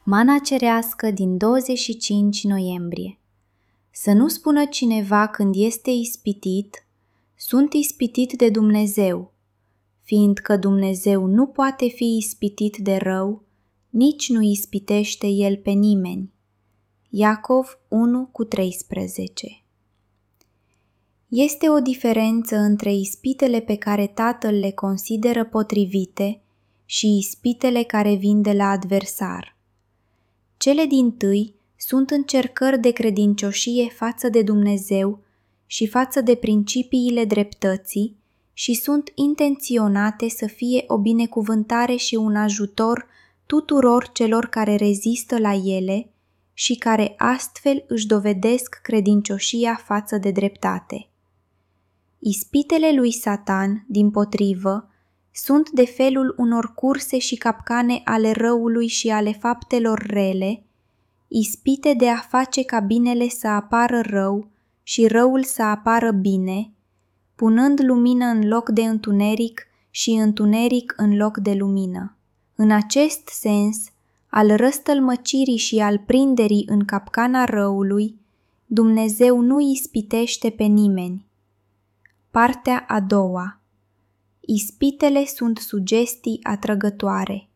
Mana cerească din 25 noiembrie. Să nu spună cineva când este ispitit, sunt ispitit de Dumnezeu, fiindcă Dumnezeu nu poate fi ispitit de rău, nici nu ispitește El pe nimeni. Iacov 1:13. Este o diferență între ispitele pe care Tatăl le consideră potrivite și ispitele care vin de la adversar. Cele dintâi sunt încercări de credincioșie față de Dumnezeu și față de principiile dreptății și sunt intenționate să fie o binecuvântare și un ajutor tuturor celor care rezistă la ele și care astfel își dovedesc credincioșia față de dreptate. Ispitele lui Satan, dimpotrivă, sunt de felul unor curse și capcane ale răului și ale faptelor rele, ispite de a face ca binele să apară rău și răul să apară bine, punând lumină în loc de întuneric și întuneric în loc de lumină. În acest sens, al răstălmăcirii și al prinderii în capcana răului, Dumnezeu nu ispitește pe nimeni. Partea a doua. Ispitele sunt sugestii atrăgătoare.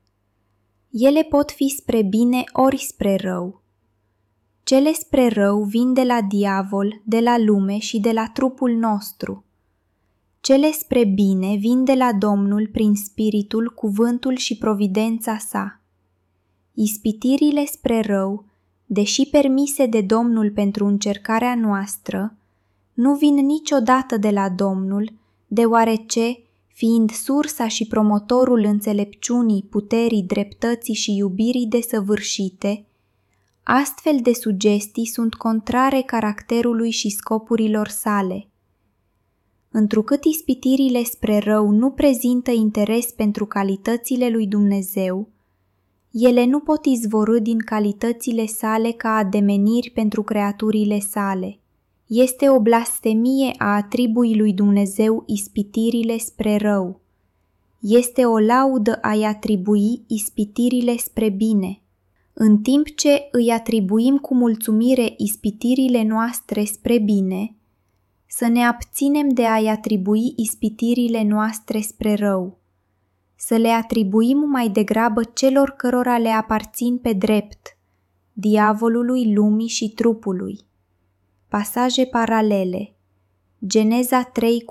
Ele pot fi spre bine ori spre rău. Cele spre rău vin de la diavol, de la lume și de la trupul nostru. Cele spre bine vin de la Domnul prin spiritul, cuvântul și providența sa. Ispitirile spre rău, deși permise de Domnul pentru încercarea noastră, nu vin niciodată de la Domnul, deoarece, fiind sursa și promotorul înțelepciunii, puterii, dreptății și iubirii desăvârșite, astfel de sugestii sunt contrare caracterului și scopurilor sale. Întrucât ispitirile spre rău nu prezintă interes pentru calitățile lui Dumnezeu, ele nu pot izvorî din calitățile sale ca ademeniri pentru creaturile sale. Este o blasfemie a atribui lui Dumnezeu ispitirile spre rău. Este o laudă a-i atribui ispitirile spre bine. În timp ce îi atribuim cu mulțumire ispitirile noastre spre bine, să ne abținem de a-i atribui ispitirile noastre spre rău. Să le atribuim mai degrabă celor cărora le aparțin pe drept, diavolului, lumii și trupului. Pasaje paralele. Geneza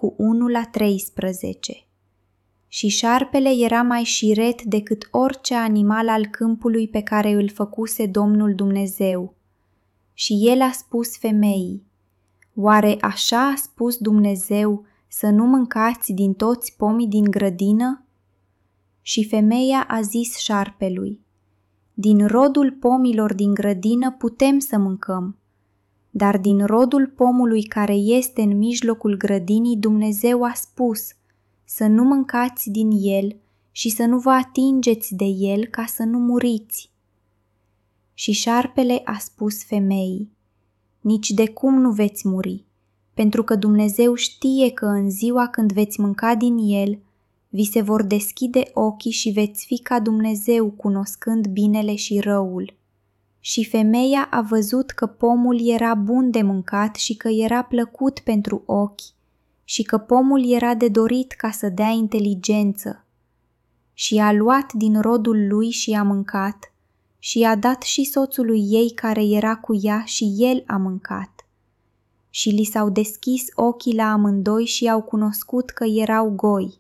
3:1-13. Și șarpele era mai șiret decât orice animal al câmpului pe care îl făcuse Domnul Dumnezeu. Și el a spus femeii: oare așa a spus Dumnezeu să nu mâncați din toți pomii din grădină? Și femeia a zis șarpelui: din rodul pomilor din grădină putem să mâncăm, dar din rodul pomului care este în mijlocul grădinii Dumnezeu a spus să nu mâncați din el și să nu vă atingeți de el ca să nu muriți. Și șarpele a spus femeii: nici de cum nu veți muri, pentru că Dumnezeu știe că în ziua când veți mânca din el, vi se vor deschide ochii și veți fi ca Dumnezeu, cunoscând binele și răul. Și femeia a văzut că pomul era bun de mâncat și că era plăcut pentru ochi și că pomul era de dorit ca să dea inteligență. Și a luat din rodul lui și a mâncat și a dat și soțului ei care era cu ea și el a mâncat. Și li s-au deschis ochii la amândoi și au cunoscut că erau goi.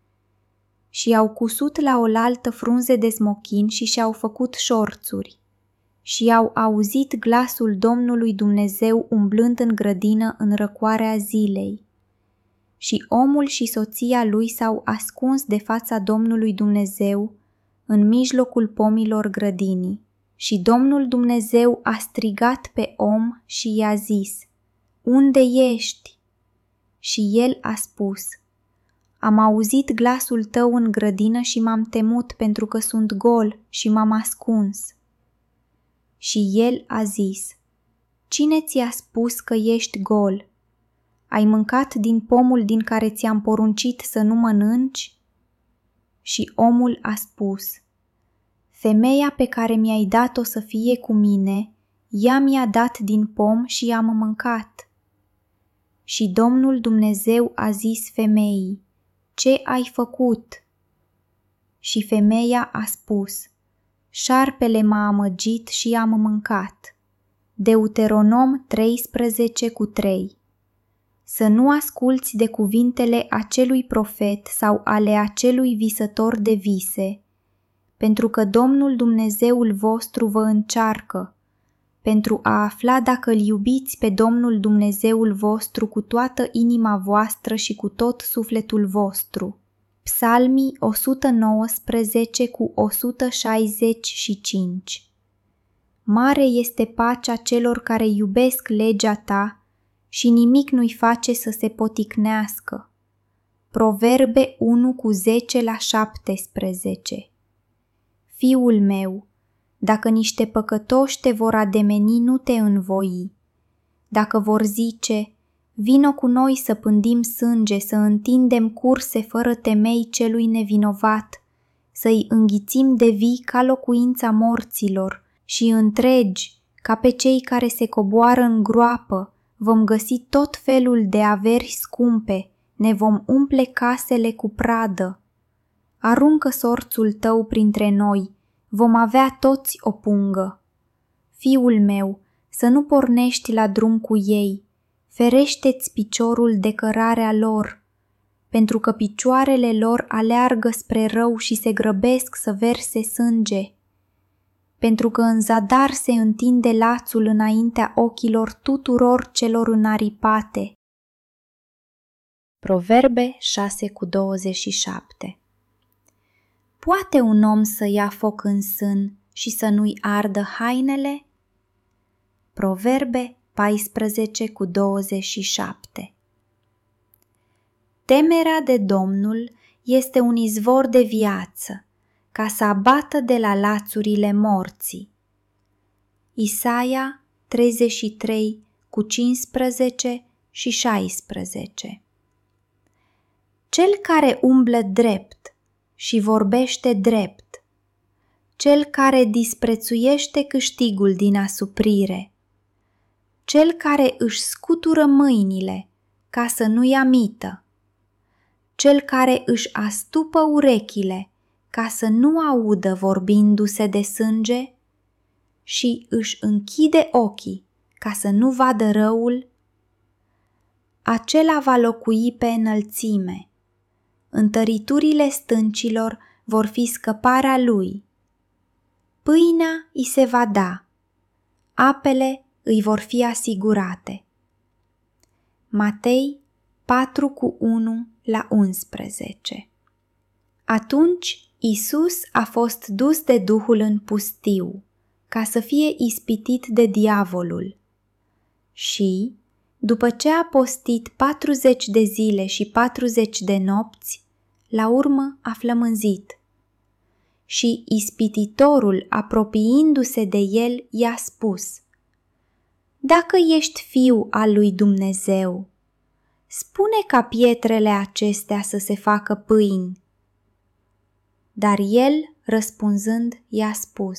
Și au cusut la oaltă frunze de smochin și și-au făcut șorțuri. Și au auzit glasul Domnului Dumnezeu umblând în grădină în răcoarea zilei. Și omul și soția lui s-au ascuns de fața Domnului Dumnezeu în mijlocul pomilor grădinii. Și Domnul Dumnezeu a strigat pe om și i-a zis: unde ești? Și el a spus: am auzit glasul tău în grădină și m-am temut pentru că sunt gol și m-am ascuns. Și el a zis: cine ți-a spus că ești gol? Ai mâncat din pomul din care ți-am poruncit să nu mănânci? Și omul a spus: femeia pe care mi-ai dat-o să fie cu mine, ea mi-a dat din pom și am mâncat. Și Domnul Dumnezeu a zis femeii, ce ai făcut? Și femeia a spus, șarpele m-a amăgit și am mâncat. Deuteronom 13:3. Să nu asculți de cuvintele acelui profet sau ale acelui visător de vise, pentru că Domnul Dumnezeul vostru vă încearcă, pentru a afla dacă îl iubiți pe Domnul Dumnezeul vostru cu toată inima voastră și cu tot sufletul vostru. Psalmii 119:165. Mare este pacea celor care iubesc legea ta și nimic nu-i face să se poticnească. Proverbe 1:10-17. Fiul meu, dacă niște păcătoși te vor ademeni, nu te învoi. Dacă vor zice, vino cu noi să pândim sânge, să întindem curse fără temei celui nevinovat, să-i înghițim de vii ca locuința morților și întregi, ca pe cei care se coboară în groapă, vom găsi tot felul de averi scumpe, ne vom umple casele cu pradă. Aruncă sorțul tău printre noi, vom avea toți o pungă. Fiul meu, să nu pornești la drum cu ei, ferește-ți piciorul de cărarea lor, pentru că picioarele lor aleargă spre rău și se grăbesc să verse sânge, pentru că în zadar se întinde lațul înaintea ochilor tuturor celor înaripate. Proverbe 6:27. Poate un om să ia foc în sân și să nu-i ardă hainele? Proverbe 14:27. Temerea de Domnul este un izvor de viață, ca să abată de la lațurile morții. Isaia 33:15-16. Cel care umblă drept și vorbește drept, cel care disprețuiește câștigul din asuprire, cel care își scutură mâinile ca să nu ia mită, cel care își astupă urechile ca să nu audă vorbindu-se de sânge și își închide ochii ca să nu vadă răul, acela va locui pe înălțime, întăriturile stâncilor vor fi scăparea lui, pâinea îi se va da, apele îi vor fi asigurate. Matei 4:1-11. Atunci Iisus a fost dus de Duhul în pustiu, ca să fie ispitit de diavolul. Și, după ce a postit 40 de zile și 40 de nopți, la urmă a flămânzit. Și ispititorul, apropiindu-se de el, i-a spus: Dacă ești fiul al lui Dumnezeu, spune ca pietrele acestea să se facă pâini. Dar el, răspunzând, i-a spus: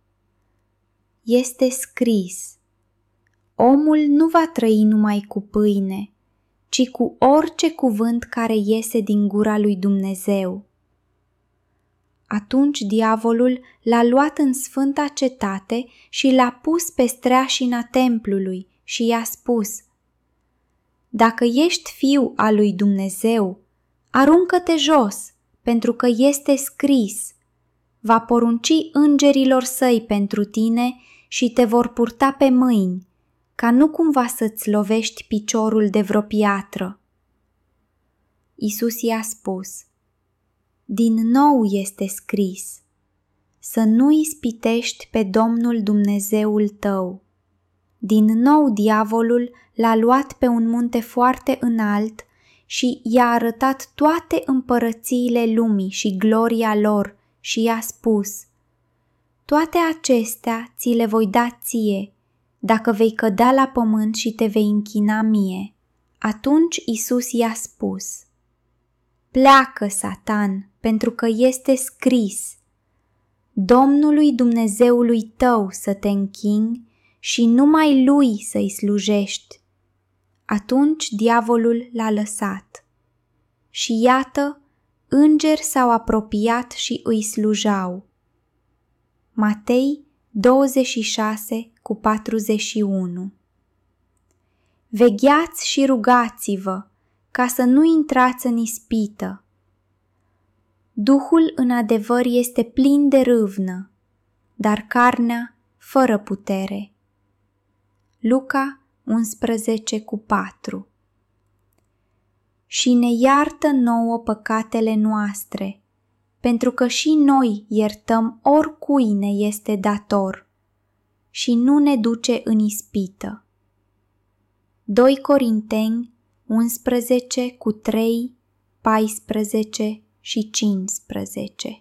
Este scris, omul nu va trăi numai cu pâine, ci cu orice cuvânt care iese din gura lui Dumnezeu. Atunci diavolul l-a luat în sfânta cetate și l-a pus pe streașina templului și i-a spus: Dacă ești fiul al lui Dumnezeu, aruncă-te jos, pentru că este scris: va porunci îngerilor săi pentru tine și te vor purta pe mâini, ca nu cumva să-ți lovești piciorul de vreo piatră. Iisus i-a spus: Din nou este scris: să nu ispitești pe Domnul Dumnezeul tău. Din nou diavolul l-a luat pe un munte foarte înalt și i-a arătat toate împărățiile lumii și gloria lor și i-a spus: toate acestea ți le voi da ție, dacă vei cădea la pământ și te vei închina mie. Atunci Iisus i-a spus: pleacă, Satan, pentru că este scris: Domnului Dumnezeului tău să te închini și numai Lui să-i slujești. Atunci diavolul l-a lăsat. Și iată, îngeri s-au apropiat și îi slujau. Matei 26:41. Vegheați și rugați-vă ca să nu intrați în ispită. Duhul în adevăr este plin de râvnă, dar carnea fără putere. Luca 11:4. Și ne iartă nouă păcatele noastre, pentru că și noi iertăm oricui ne este dator, și nu ne duce în ispită. 2 Corinteni 11:3, 14 și 15.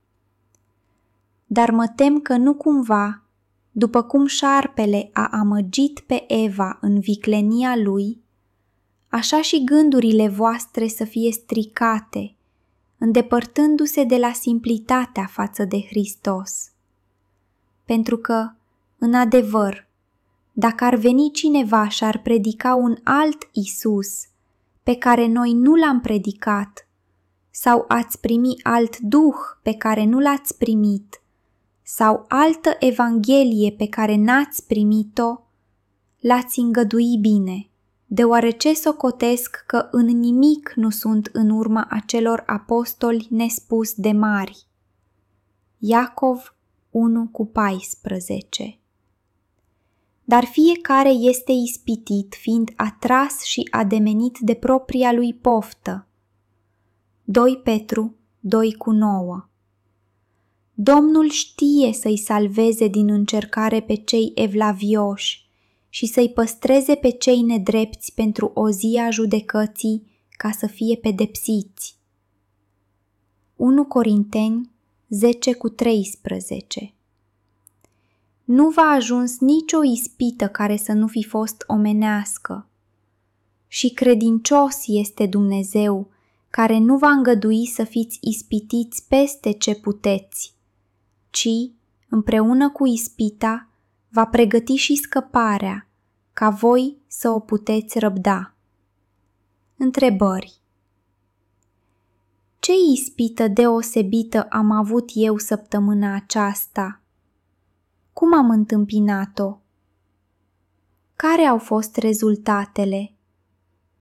Dar mă tem că nu cumva, după cum șarpele a amăgit pe Eva în viclenia lui, așa și gândurile voastre să fie stricate, îndepărtându-se de la simplitatea față de Hristos. Pentru că, în adevăr, dacă ar veni cineva și ar predica un alt Isus pe care noi nu l-am predicat, sau ați primi alt duh pe care nu l-ați primit, sau altă evanghelie pe care n-ați primit-o, l-ați îngădui bine, deoarece socotesc că în nimic nu sunt în urma acelor apostoli nespus de mari. Iacov 1:14. Dar fiecare este ispitit, fiind atras și ademenit de propria lui poftă. 2 Petru 2:9. Domnul știe să-i salveze din încercare pe cei evlavioși și să-i păstreze pe cei nedrepți pentru o zi a judecății, ca să fie pedepsiți. 1 Corinteni 10:13. Nu v-a ajuns nicio ispită care să nu fi fost omenească. Și credincios este Dumnezeu, care nu va îngădui să fiți ispitiți peste ce puteți, ci, împreună cu ispita, va pregăti și scăparea, ca voi să o puteți răbda. Întrebări. Ce ispită deosebită am avut eu săptămâna aceasta? Cum am întâmpinat-o? Care au fost rezultatele?